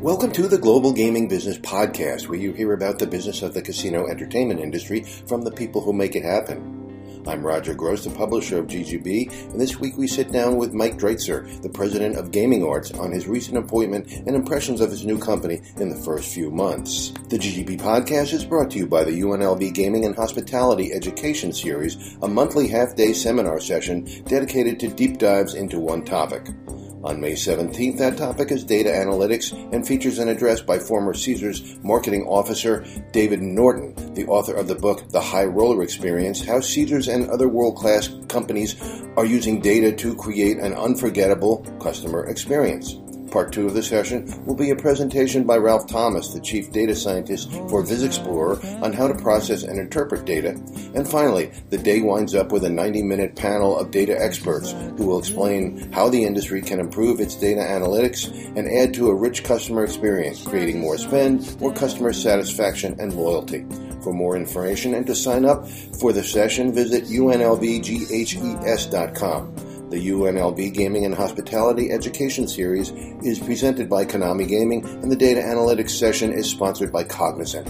Welcome to the Global Gaming Business Podcast, where you hear about the business of the casino entertainment industry from the people who make it happen. I'm Roger Gross, the publisher of GGB, and this week we sit down with Mike Dreitzer, the president of Gaming Arts, on his recent appointment and impressions of his new company in the first few months. The GGB Podcast is brought to you by the UNLV Gaming and Hospitality Education Series, a monthly half-day seminar session dedicated to deep dives into one topic. On May 17th, that topic is data analytics and features an address by former Caesars marketing officer David Norton, the author of the book The High Roller Experience, How Caesars and Other World-Class Companies Are Using Data to Create an Unforgettable Customer Experience. Part 2 of the session will be a presentation by Ralph Thomas, the Chief Data Scientist for VisExplorer, on how to process and interpret data. And finally, the day winds up with a 90-minute panel of data experts who will explain how the industry can improve its data analytics and add to a rich customer experience, creating more spend, more customer satisfaction, and loyalty. For more information and to sign up for the session, visit unlvghes.com. The UNLV Gaming and Hospitality Education Series is presented by Konami Gaming, and the data analytics session is sponsored by Cognizant.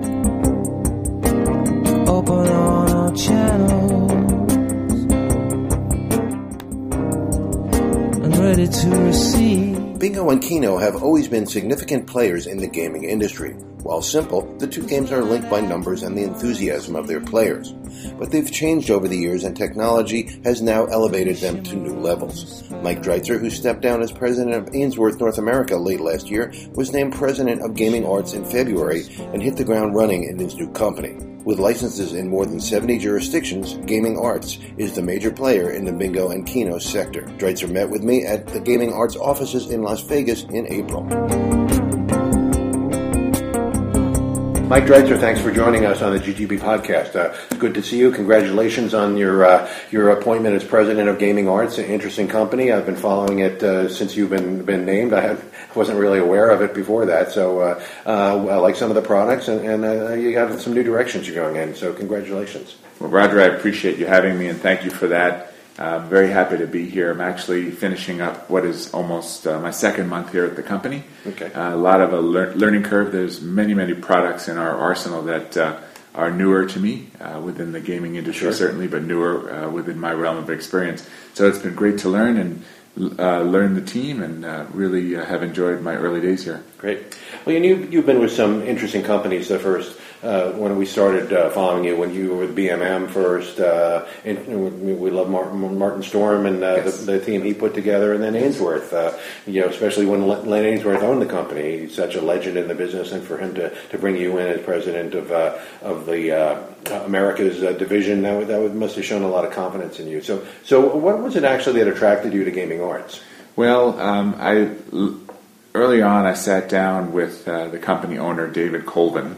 Open on our channels and ready to receive. Bingo and Keno have always been significant players in the gaming industry. While simple, the two games are linked by numbers and the enthusiasm of their players. But they've changed over the years, and technology has now elevated them to new levels. Mike Dreitzer, who stepped down as president of Ainsworth North America late last year, was named president of Gaming Arts in February and hit the ground running in his new company. With licenses in more than 70 jurisdictions, Gaming Arts is the major player in the bingo and Keno sector. Dreitzer met with me at the Gaming Arts offices in Las Vegas in April. Mike Dreitzer, thanks for joining us on the GGB podcast. Good to see you. Congratulations on your appointment as president of Gaming Arts, an interesting company. I've been following it since you've been named. I wasn't really aware of it before that, so I like some of the products, and you have some new directions you're going in, so congratulations. Well, Roger, I appreciate you having me, and thank you for that. I'm very happy to be here. I'm actually finishing up what is almost my second month here at the company. Okay. A lot of a learning curve. There's many products in our arsenal that are newer to me within the gaming industry, certainly, but newer within my realm of experience. So it's been great to learn and learn the team, and really have enjoyed my early days here. Great. Well, you've been with some interesting companies. The first, when we started following you, when you were with BMM first, we love Martin Storm and yes. the team he put together, and then Ainsworth. Especially when Len Ainsworth owned the company, he's such a legend in the business, and for him to bring you in as president of the America's division, that must have shown a lot of confidence in you. So what was it actually that attracted you to Gaming Arts? Well, early on, I sat down with the company owner, David Colvin,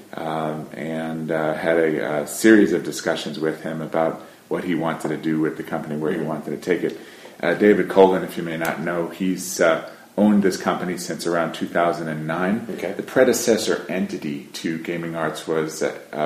and had a series of discussions with him about what he wanted to do with the company, where he wanted to take it. David Colvin, if you may not know, he's owned this company since around 2009. Okay. The predecessor entity to Gaming Arts was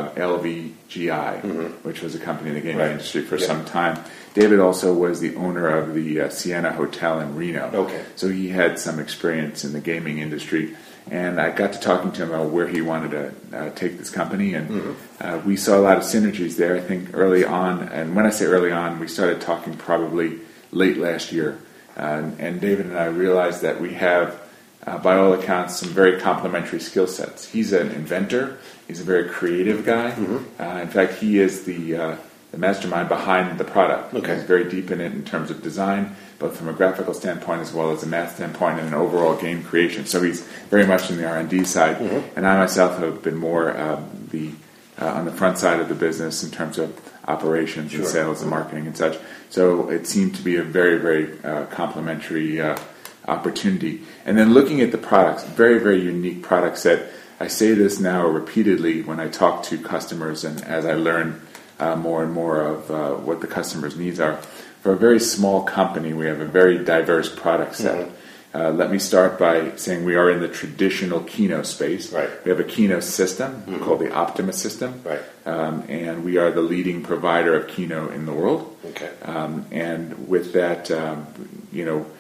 LVGI, which was a company in the gaming industry for some time. David also was the owner of the Sienna Hotel in Reno. Okay. So he had some experience in the gaming industry. And I got to talking to him about where he wanted to take this company. And we saw a lot of synergies there, I think, early on. And when I say early on, we started talking probably late last year. And David and I realized that we have, by all accounts, some very complementary skill sets. He's an inventor. He's a very creative guy. In fact, he is the mastermind behind the product. Okay. He's very deep in it in terms of design, both from a graphical standpoint as well as a math standpoint and an overall game creation. So he's very much in the R&D side. And I myself have been more on the front side of the business in terms of operations and sales and marketing and such. So it seemed to be a very complementary opportunity. And then looking at the products, very unique product set. I say this now repeatedly when I talk to customers and as I learn more and more of what the customer's needs are. For a very small company, we have a very diverse product set. Let me start by saying we are in the traditional Keno space. Right. We have a Keno system called the Optima system, right. And we are the leading provider of Keno in the world. Okay. And with that,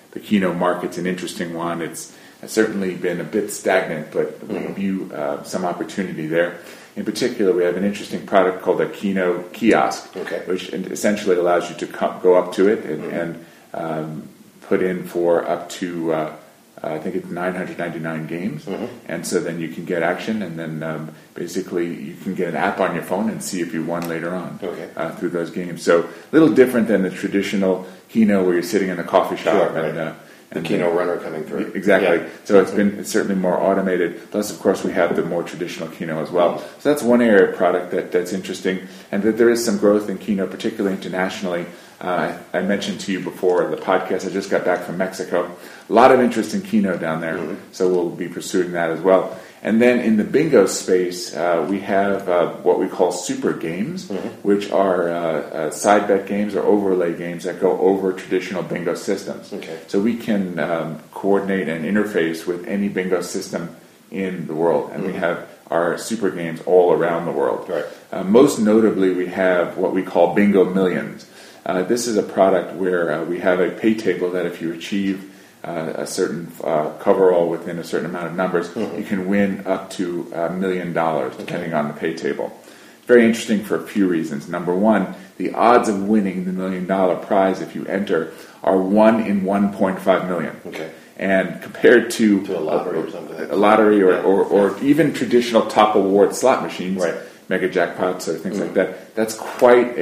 the Keno market's an interesting one. It's certainly been a bit stagnant, but we view some opportunity there. In particular, we have an interesting product called a Keno kiosk, which essentially allows you to go up to it and put in for up to, I think it's 999 games. And so then you can get action, and then basically you can get an app on your phone and see if you won later on through those games. So a little different than the traditional Keno where you're sitting in a coffee shop and the Keno runner coming through. Exactly. Yeah. So it's certainly more automated. Plus, of course, we have the more traditional Keno as well. So that's one area of product that's interesting, and that there is some growth in Keno, particularly internationally. I mentioned to you before the podcast, I just got back from Mexico. A lot of interest in Keno down there, so we'll be pursuing that as well. And then in the bingo space, we have what we call super games, which are side bet games or overlay games that go over traditional bingo systems. So we can coordinate and interface with any bingo system in the world, and we have our super games all around the world. Most notably, we have what we call Bingo Millions. This is a product where we have a pay table that if you achieve a certain coverall within a certain amount of numbers, you can win up to $1 million, depending on the pay table. Very interesting for a few reasons. Number one, the odds of winning the $1 million prize if you enter are 1 in 1.5 million. And compared to a lottery or something, a lottery or even traditional top award slot machines, mega jackpots or things like that, that's quite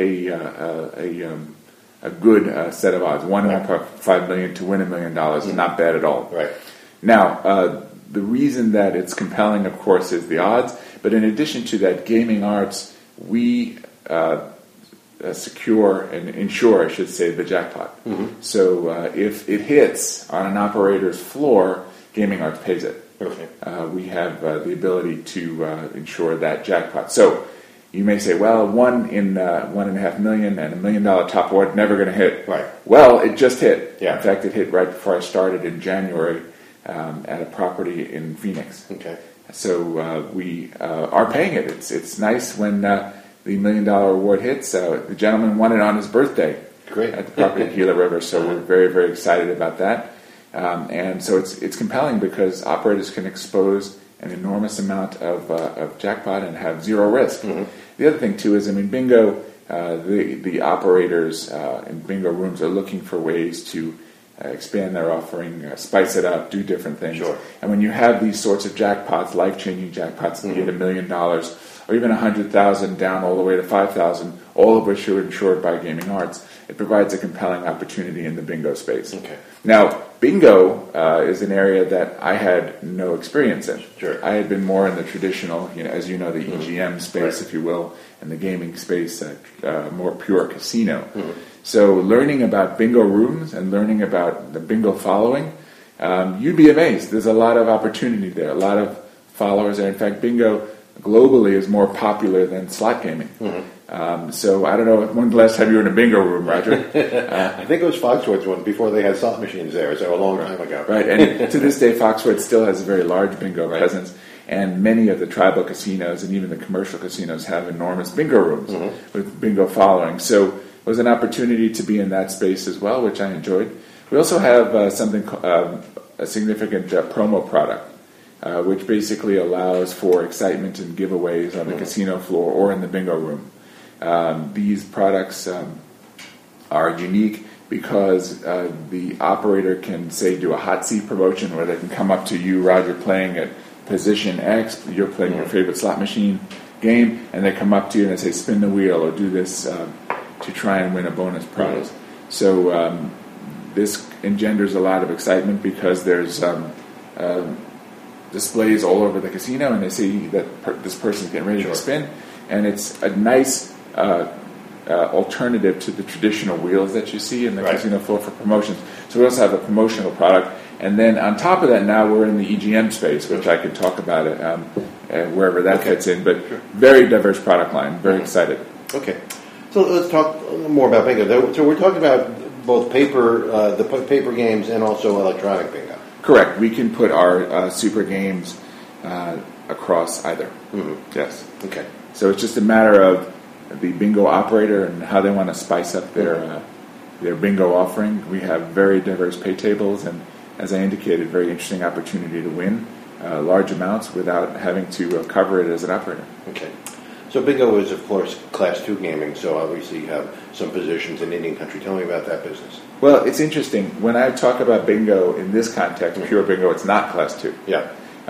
a good set of odds. 1 in 1.5 million to win $1 million is not bad at all. Now, the reason that it's compelling, of course, is the odds. But in addition to that, Gaming Arts, we secure and insure, I should say, the jackpot. So if it hits on an operator's floor, Gaming Arts pays it. We have the ability to insure that jackpot. So you may say, well, 1 in 1.5 million and $1 million top award never going to hit. Well, it just hit. In fact, it hit right before I started in January at a property in Phoenix. So we are paying it. It's nice when the $1 million award hits. The gentleman won it on his birthday at the property at Gila River. So we're very, very excited about that. And so it's compelling because operators can expose an enormous amount of jackpot and have zero risk. The other thing too is, bingo. The operators in bingo rooms are looking for ways to expand their offering, spice it up, do different things. And when you have these sorts of jackpots, life-changing jackpots, be it $1 million or even 100,000 down all the way to 5,000, all of which are insured by Gaming Arts, it provides a compelling opportunity in the bingo space. Now, bingo is an area that I had no experience in. I had been more in the traditional, as you know, the EGM space, if you will, and the gaming space, more pure casino. So learning about bingo rooms and learning about the bingo following, you'd be amazed. There's a lot of opportunity there, a lot of followers there. In fact, bingo globally is more popular than slot gaming. So I don't know, when's the last time you were in a bingo room, Roger? I think it was Foxwoods one before they had slot machines there, so a long time ago. And to this day, Foxwoods still has a very large bingo presence, and many of the tribal casinos and even the commercial casinos have enormous bingo rooms with bingo following. So it was an opportunity to be in that space as well, which I enjoyed. We also have a significant promo product, which basically allows for excitement and giveaways on the casino floor or in the bingo room. These products are unique because the operator can, say, do a hot seat promotion where they can come up to you, Roger, playing at position X, you're playing your favorite slot machine game, and they come up to you and they say, spin the wheel or do this to try and win a bonus prize. So this engenders a lot of excitement because there's displays all over the casino, and they see that this person's getting ready to spin, and it's a nice alternative to the traditional wheels that you see in the casino floor for promotions. So we also have a promotional product, and then on top of that, now we're in the EGM space, which I can talk about it wherever that fits in, but very diverse product line. Very excited. So let's talk more about bingo. So we're talking about both the paper games and also electronic bingo. Correct. We can put our super games across either. Yes. So it's just a matter of the bingo operator and how they want to spice up their their bingo offering. We have very diverse pay tables, and as I indicated, very interesting opportunity to win large amounts without having to cover it as an operator. Okay. So bingo is, of course, Class 2 gaming, so obviously you have some positions in Indian country. Tell me about that business. Well, it's interesting. When I talk about bingo in this context, pure bingo, it's not Class 2. Yeah.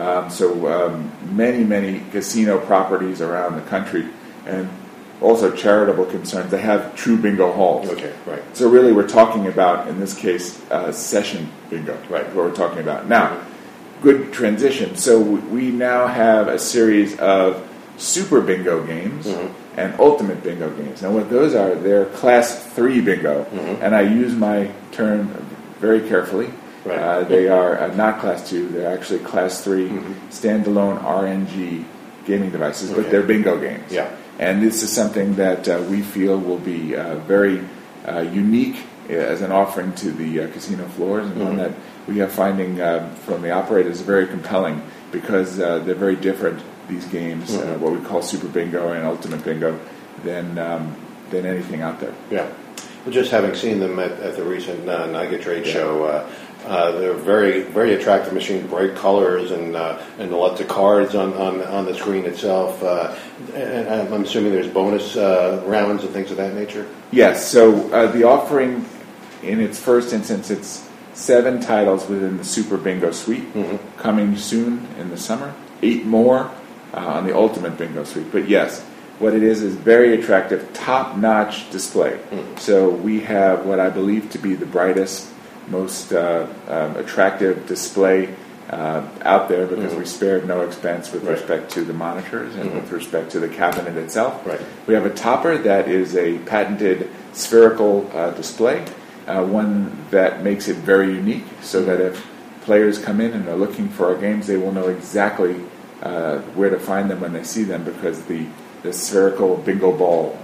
Many casino properties around the country, and also charitable concerns, they have true bingo halls. Okay, right. So really we're talking about, in this case, session bingo, right, what we're talking about. Now, good transition. So we now have a series of super bingo games and ultimate bingo games. Now what those are, they're Class 3 bingo, and I use my term very carefully. Right. They are not Class 2, they're actually Class 3 standalone RNG gaming devices, but they're bingo games. Yeah. And this is something that we feel will be very unique as an offering to the casino floors, and one that we are finding from the operators very compelling, because they're very different, these games, what we call Super Bingo and Ultimate Bingo, than anything out there. Yeah. Well, just having seen them at the recent NIGA trade show, they're very, very attractive machines, bright colors, and lots of cards on the screen itself. And I'm assuming there's bonus rounds and things of that nature? Yes. So the offering, in its first instance, it's 7 titles within the Super Bingo suite, coming soon in the summer. 8 more on the Ultimate Bingo suite. But yes, what it is very attractive, top-notch display. So we have what I believe to be the brightest, most attractive display out there, because we spared no expense with respect to the monitors and with respect to the cabinet itself. Right. We have a topper that is a patented spherical display, one that makes it very unique, so that if players come in and are looking for our games, they will know exactly where to find them when they see them, because the spherical bingo ball,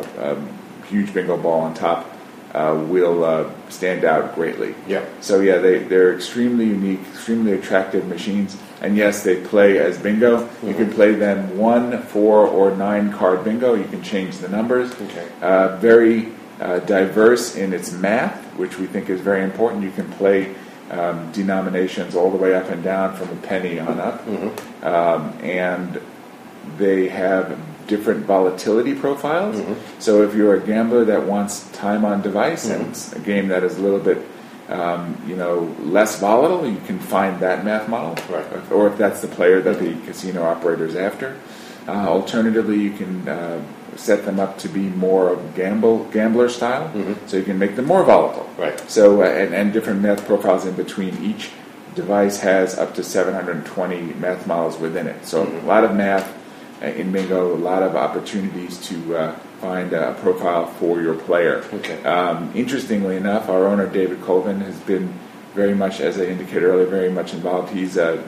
huge bingo ball on top, will stand out greatly. Yeah. So yeah, they're extremely unique, extremely attractive machines. And yes, they play as bingo. You can play them 1, 4, or 9 card bingo. You can change the numbers. Okay. Very diverse in its math, which we think is very important. You can play denominations all the way up and down from a penny on up, and they have different volatility profiles. So if you're a gambler that wants time on device and it's a game that is a little bit less volatile, you can find that math model. Right. Or if that's the player that the casino operator is after. Alternatively, you can set them up to be more of gambler style, so you can make them more volatile. Right. So and different math profiles in between. Each device has up to 720 math models within it. So a lot of math in bingo, a lot of opportunities to find a profile for your player. Okay. Interestingly enough, our owner David Colvin has been very much, as I indicated earlier, very much involved. He's an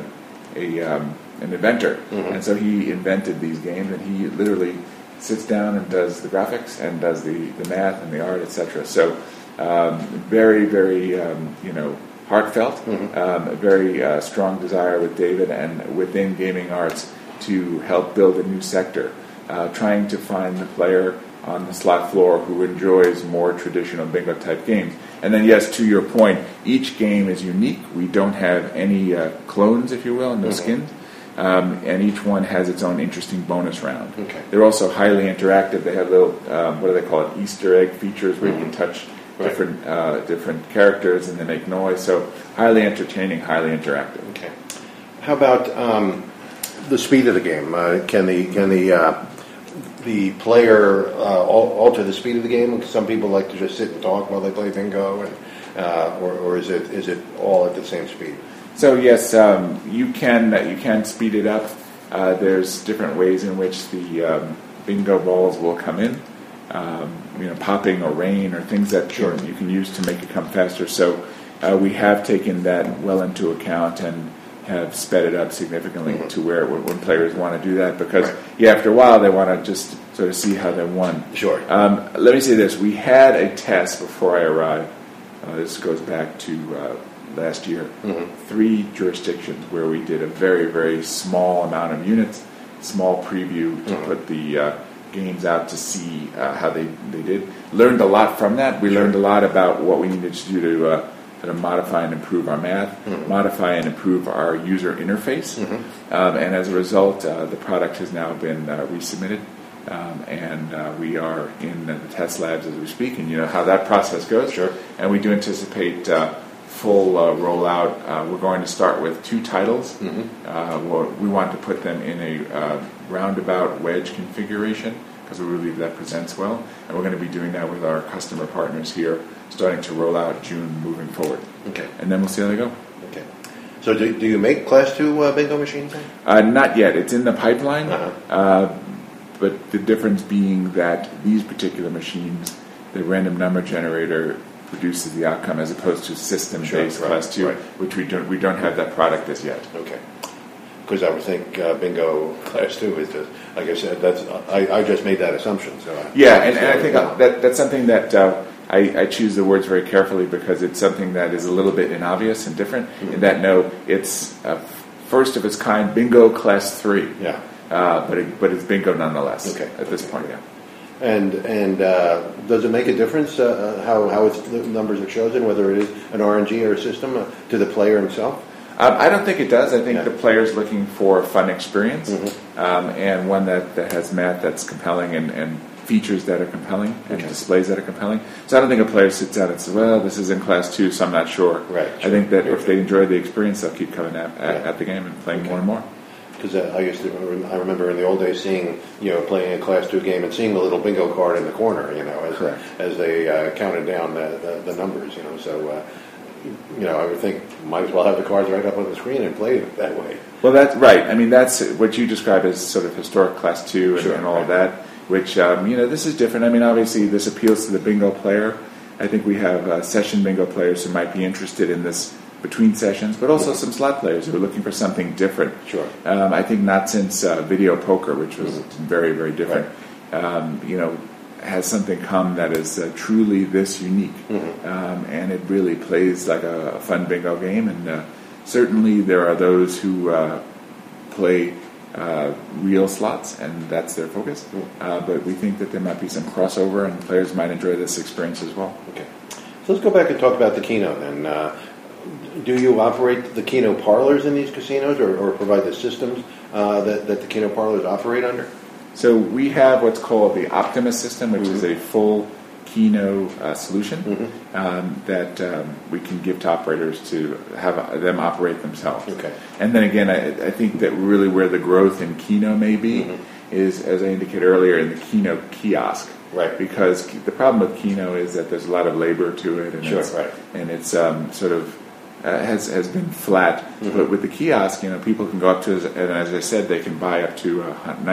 inventor, and so he invented these games, and he literally sits down and does the graphics and does the math and the art, etc. So very, very heartfelt, a very strong desire with David and within gaming arts to help build a new sector, trying to find the player on the slot floor who enjoys more traditional bingo type games. And then yes, to your point, each game is unique. We don't have any clones, if you will, no skins. And each one has its own interesting bonus round. Okay. They're also highly interactive. They have little, what do they call it, Easter egg features where you can touch different characters and they make noise. So highly entertaining, highly interactive. Okay. How about the speed of the game? Can the player alter the speed of the game? Some people like to just sit and talk while they play bingo, or is it all at the same speed? So yes, you can speed it up. There's different ways in which the bingo balls will come in, popping or rain or things that you can use to make it come faster. So we have taken that well into account and have sped it up significantly to where when players want to do that, because after a while they want to just sort of see how they won. Sure. Let me say this: we had a test before I arrived. This goes back to last year. 3 jurisdictions where we did a very, very small amount of units, small preview to put the games out to see how they did. Learned a lot from that. We learned a lot about what we needed to do to modify and improve our math, modify and improve our user interface. And as a result, the product has now been resubmitted. And we are in the test labs as we speak, and you know how that process goes. Sure. And we do anticipate full rollout. We're going to start with 2 titles. We want to put them in a roundabout wedge configuration because we believe that presents well. And we're going to be doing that with our customer partners here, starting to roll out June moving forward. Okay. And then we'll see how they go. Okay. So do you make Class 2 bingo machines then? Not yet. It's in the pipeline. But the difference being that these particular machines, the random number generator produces the outcome as opposed to system-based Class 2, which we don't have that product as yet. Okay. Because I would think bingo Class 2 is just, like I said, I just made that assumption. So and I think that's something that I choose the words very carefully because it's something that is a little bit inobvious and different in that, no, it's first of its kind bingo Class 3. Yeah. But it's bingo nonetheless. Okay. At this point, yeah. And does it make a difference how the numbers are chosen, whether it is an RNG or a system, to the player himself? I don't think it does. I think the player's looking for a fun experience and one that has math that's compelling and features that are compelling and displays that are compelling. So I don't think a player sits down and says, well, this is in Class 2, so I'm not sure. Right. I think that if they enjoy the experience, they'll keep coming at the game and playing more and more. Because I remember in the old days seeing, playing a Class 2 game and seeing the little bingo card in the corner, as they counted down the numbers, So, I would think might as well have the cards right up on the screen and play it that way. Well, that's right. I mean, that's what you describe as sort of historic Class 2 and all of that, which, this is different. I mean, obviously, this appeals to the bingo player. I think we have session bingo players who might be interested in this between sessions, but also some slot players who are looking for something different. Sure. I think not since video poker, which was very, very different, has something come that is truly this unique. And it really plays like a fun bingo game. And certainly there are those who play real slots, and that's their focus. But we think that there might be some crossover, and players might enjoy this experience as well. Okay. So let's go back and talk about the Keno then. Do you operate the Keno parlors in these casinos, or provide the systems that the Keno parlors operate under? So we have what's called the Optimus system, which is a full Keno solution that we can give to operators to have them operate themselves. Okay. And then again, I think that really where the growth in Keno may be is, as I indicated earlier, in the Keno kiosk. Right. Because the problem with Keno is that there's a lot of labor to it, and it's sort of has been flat. But with the kiosk, people can go up to, and as I said, they can buy up to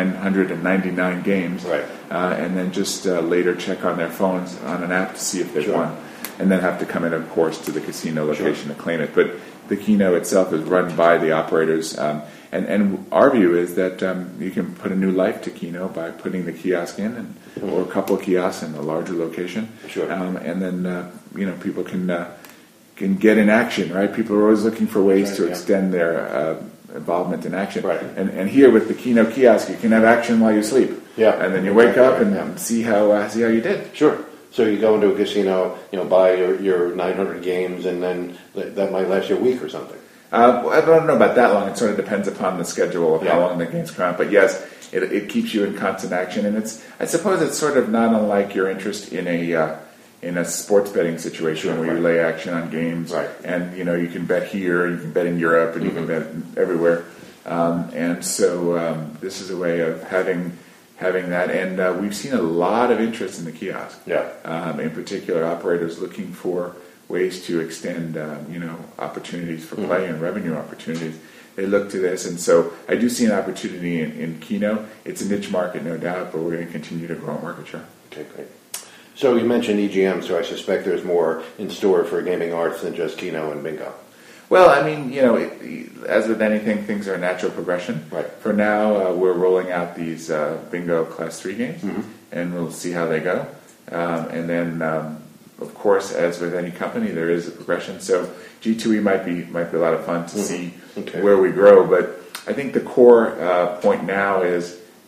999 games, and then just later check on their phones on an app to see if they've won, and then have to come in, of course, to the casino location to claim it. But the Keno itself is run by the operators, and our view is that you can put a new life to Keno by putting the kiosk in, or a couple of kiosks in a larger location, and then people can get in action, right? People are always looking for ways to extend their involvement in action. Right. And here with the Keno kiosk, you can have action while you sleep. Yeah. And then you wake up and see how you did. Sure. So you go into a casino, buy your 900 games, and then that might last you a week or something. I don't know about that long. It sort of depends upon the schedule of how long the games come out. But yes, it keeps you in constant action, and I suppose it's sort of not unlike your interest in a sports betting situation where you lay action on games, and you can bet here, you can bet in Europe, and you can bet everywhere, and so this is a way of having that, and we've seen a lot of interest in the kiosk. In particular, operators looking for ways to extend opportunities for play and revenue opportunities. They look to this, and so I do see an opportunity in Keno. It's a niche market, no doubt, but we're going to continue to grow market share. Okay, great. So you mentioned EGM, so I suspect there's more in store for Gaming Arts than just Keno and bingo. Well, I mean, as with anything, things are a natural progression. Right. For now, we're rolling out these bingo Class 3 games, and we'll see how they go. And then, of course, as with any company, there is a progression. So G2E might be a lot of fun to see where we grow. But I think the core point now is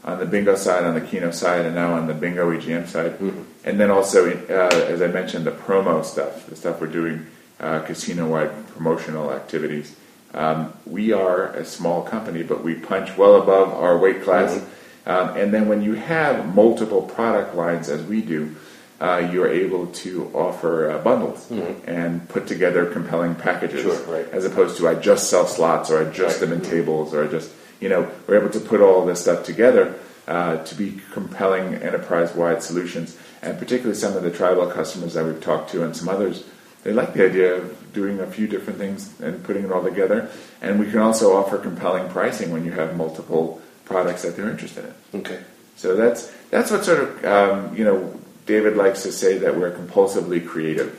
on the bingo side, on the Keno side, and now on the bingo EGM side. And then also, as I mentioned, the promo stuff, the stuff we're doing, casino-wide promotional activities. We are a small company, but we punch well above our weight class. And then when you have multiple product lines, as we do, you're able to offer bundles and put together compelling packages, as opposed to I just sell slots, or I just them in tables, or I just, we're able to put all this stuff together to be compelling enterprise-wide solutions. And particularly some of the tribal customers that we've talked to and some others, they like the idea of doing a few different things and putting it all together. And we can also offer compelling pricing when you have multiple products that they're interested in. Okay. So that's what sort of, David likes to say that we're compulsively creative.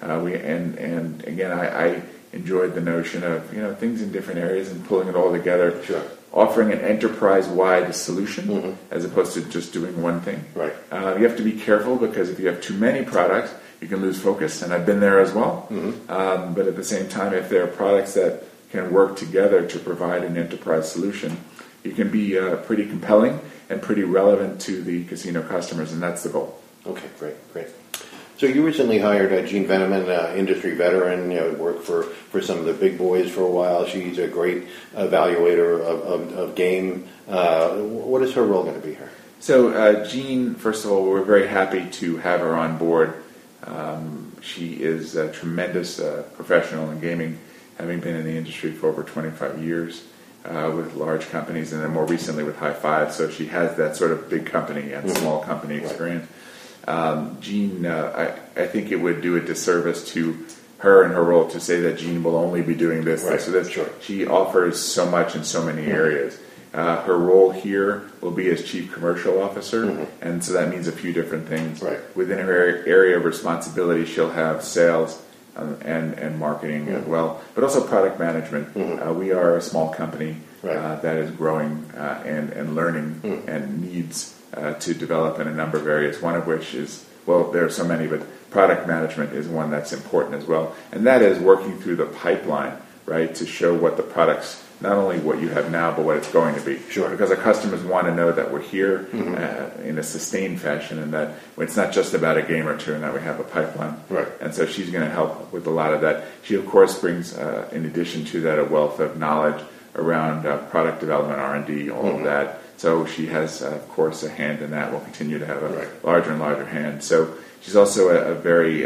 And again, I enjoyed the notion of things in different areas and pulling it all together, offering an enterprise-wide solution as opposed to just doing one thing. Right. You have to be careful, because if you have too many products, you can lose focus, and I've been there as well. But at the same time, if there are products that can work together to provide an enterprise solution, you can be pretty compelling and pretty relevant to the casino customers, and that's the goal. Okay, great. So you recently hired Jean Veneman, industry veteran, worked for some of the big boys for a while. She's a great evaluator of game. What is her role going to be here? So Jean, first of all, we're very happy to have her on board. She is a tremendous professional in gaming, having been in the industry for over 25 years with large companies, and then more recently with High Five. So she has that sort of big company and small company experience. Jean, I think it would do a disservice to her and her role to say that Jean will only be doing this. She offers so much in so many areas. Her role here will be as Chief Commercial Officer, and so that means a few different things. Within her area of responsibility, she'll have sales and marketing as well, but also product management. We are a small company that is growing and learning and needs to develop in a number of areas, one of which is, well, there are so many, but product management is one that's important as well. And that is working through the pipeline, to show what the products, not only what you have now, but what it's going to be. Because our customers want to know that we're here in a sustained fashion, and that it's not just about a game or two, and that we have a pipeline. And so she's going to help with a lot of that. She, of course, brings, in addition to that, a wealth of knowledge around product development, R&D, all of that. So she has, of course, a hand in that. We'll continue to have a larger and larger hand. So she's also a very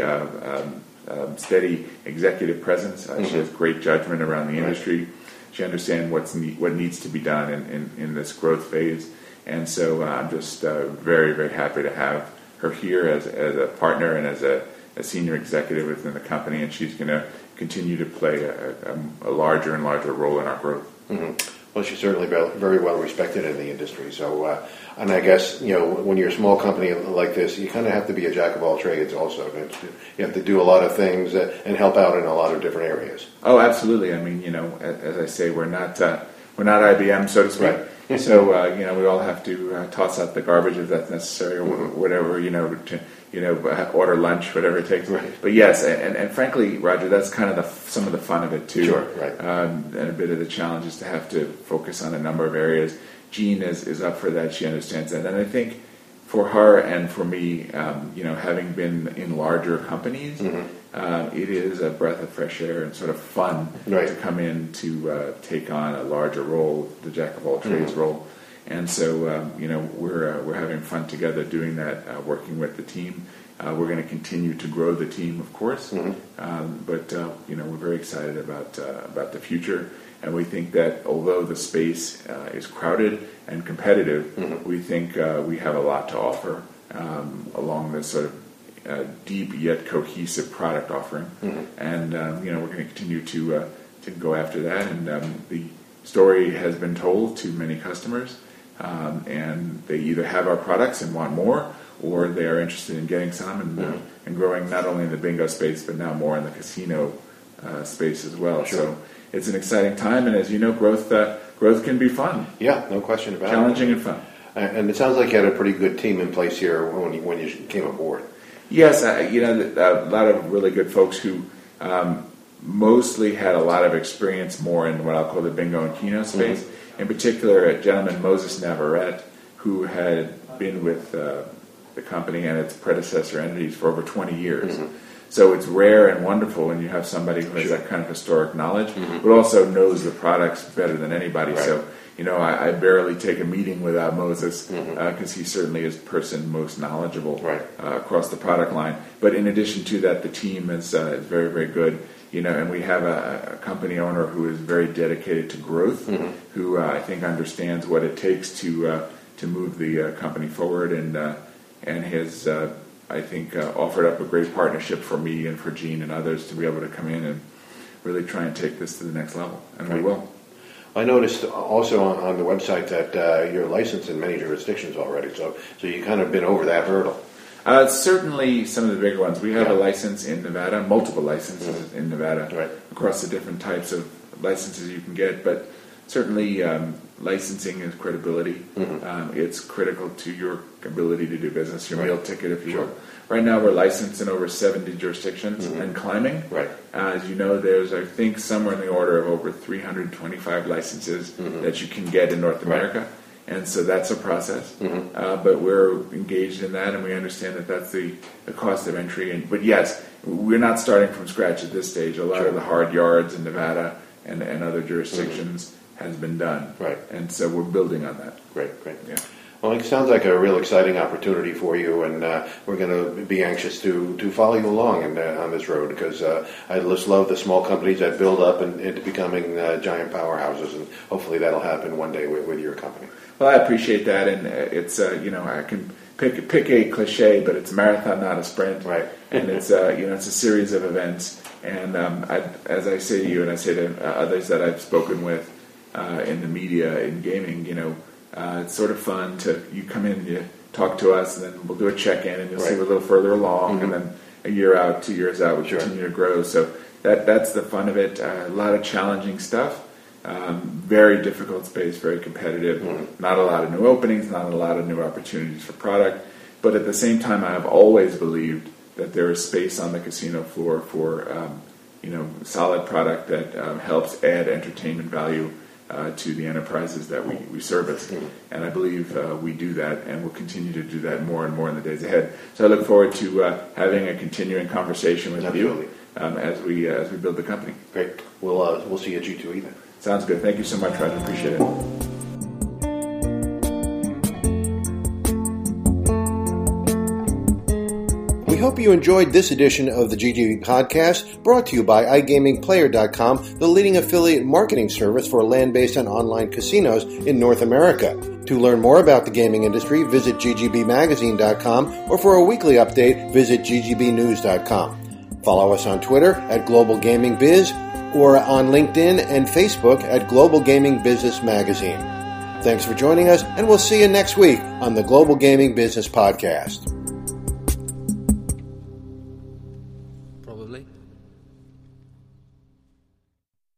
steady executive presence. She has great judgment around the industry. She understands what needs to be done in this growth phase. And so I'm just very, very happy to have her here as a partner and as a senior executive within the company. And she's going to continue to play a larger and larger role in our growth. Well, she's certainly very well respected in the industry. So, and I guess, when you're a small company like this, you kind of have to be a jack of all trades also. You have to do a lot of things and help out in a lot of different areas. Oh, absolutely. I mean, as I say, we're not IBM, so to speak. So, we all have to toss out the garbage if that's necessary, or whatever, to order lunch, whatever it takes. But yes, and frankly, Roger, that's kind of some of the fun of it too. And a bit of the challenge is to have to focus on a number of areas. Jean is up for that. She understands that, and I think for her and for me, having been in larger companies, it is a breath of fresh air and sort of fun to come in to take on a larger role, the jack of all trades role. And so, we're having fun together doing that, working with the team. We're going to continue to grow the team, of course, but we're very excited about the future. And we think that although the space is crowded and competitive, we think we have a lot to offer along this sort of deep yet cohesive product offering. And we're going to continue to go after that. And the story has been told to many customers. And they either have our products and want more, or they are interested in getting some and growing not only in the bingo space, but now more in the casino space as well. So it's an exciting time, and as you know, growth can be fun. Yeah, no question about Challenging and fun. And it sounds like you had a pretty good team in place here when you came aboard. Yes, a lot of really good folks who mostly had a lot of experience more in what I'll call the bingo and Keno space. In particular, a gentleman, Moses Navarrete, who had been with the company and its predecessor entities for over 20 years. Mm-hmm. So it's rare and wonderful when you have somebody who has that kind of historic knowledge, mm-hmm. but also knows the products better than anybody. Right. So, I barely take a meeting without Moses because he certainly is the person most knowledgeable across the product line. But in addition to that, the team is very, very good. And we have a company owner who is very dedicated to growth, mm-hmm. who I think understands what it takes to move the company forward, and has I think offered up a great partnership for me and for Gene and others to be able to come in and really try and take this to the next level, and we will. I noticed also on the website that you're licensed in many jurisdictions already, so you kind of been over that hurdle. Certainly some of the bigger ones. We have a license in Nevada, multiple licenses mm-hmm. in Nevada, across the different types of licenses you can get, but certainly licensing is credibility. Mm-hmm. It's critical to your ability to do business, your meal ticket, if you will. Right now we're licensed in over 70 jurisdictions mm-hmm. and climbing. Right. As you know, there's, I think, somewhere in the order of over 325 licenses mm-hmm. that you can get in North America. And so that's a process. Mm-hmm. But we're engaged in that, and we understand that that's the cost of entry. But yes, we're not starting from scratch at this stage. A lot of the hard yards in Nevada and other jurisdictions mm-hmm. has been done. Right. And so we're building on that. Great. Yeah. Well, it sounds like a real exciting opportunity for you, and we're going to be anxious to follow you along on this road, because I just love the small companies that build up into becoming giant powerhouses, and hopefully that'll happen one day with your company. Well, I appreciate that, and it's I can pick a cliche, but it's a marathon, not a sprint, right? And it's it's a series of events, and as I say to you, and I say to others that I've spoken with in the media, in gaming, it's sort of fun you come in and you talk to us, and then we'll do a check-in, and you'll see we're a little further along, mm-hmm. and then a year out, 2 years out, we continue to grow. So that's the fun of it. A lot of challenging stuff, very difficult space, very competitive. Mm-hmm. Not a lot of new openings, not a lot of new opportunities for product. But at the same time, I have always believed that there is space on the casino floor for solid product that helps add entertainment value to the enterprises that we service. Mm-hmm. And I believe we do that, and we'll continue to do that more and more in the days ahead. So I look forward to having a continuing conversation with you as we build the company. Great. We'll see you at G2E then. Sounds good. Thank you so much, Roger. Appreciate it. We hope you enjoyed this edition of the GGB podcast, brought to you by iGamingPlayer.com, the leading affiliate marketing service for land-based and online casinos in North America. To learn more about the gaming industry, visit ggbmagazine.com, or for a weekly update, visit ggbnews.com. Follow us on Twitter at Global Gaming Biz, or on LinkedIn and Facebook at Global Gaming Business Magazine. Thanks for joining us, and we'll see you next week on the Global Gaming Business Podcast.